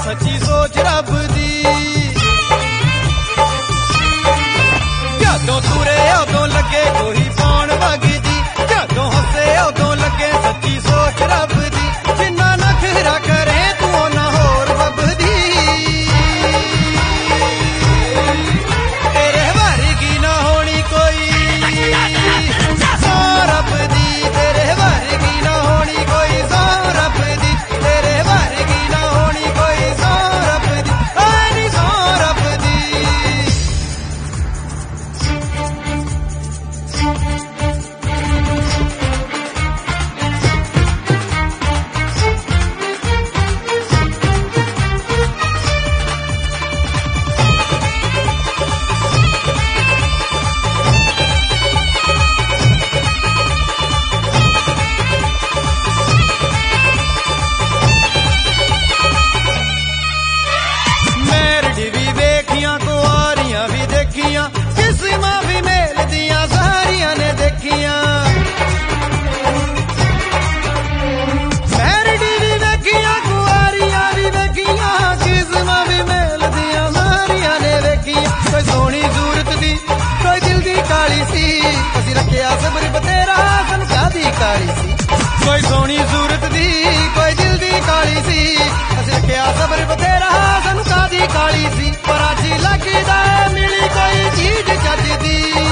सच्ची सोच रब दी। जदों तुरे उदों लगे कोई पौन वगदी, जदों हसे उदों लगे सच्ची सोच रब दी। जिन्ना नखरा करे तू ना होर बबदी, तेरे वर्गी ना होनी कोई सौ रब दी, तेरे वर्गी ना होनी कोई सौ रब दी, तेरे वर्गी ना होनी कोई सौ रब दी, नी सौ रब दी। मेरडी भी देखियां कुआरियां भी देखियां, किस्मां भी मेल दियां सारियां ने देखियां। मेरडी भी देखियां कुआरियां भी देखियां, किस्मां भी मेल दियां सारियां ने देखियां। कोई सोहनी सूरत दी कोई दिल दी काली सी, असीं रखिया सबर बतेरा सानू कादी काली सी। कोई सोहनी सूरत दी कोई दिल दी काली सी, असीं रखिया सबर बतेरा सानू कादी काली सी। पर अज लगदा मिली कोई चीज चज दी।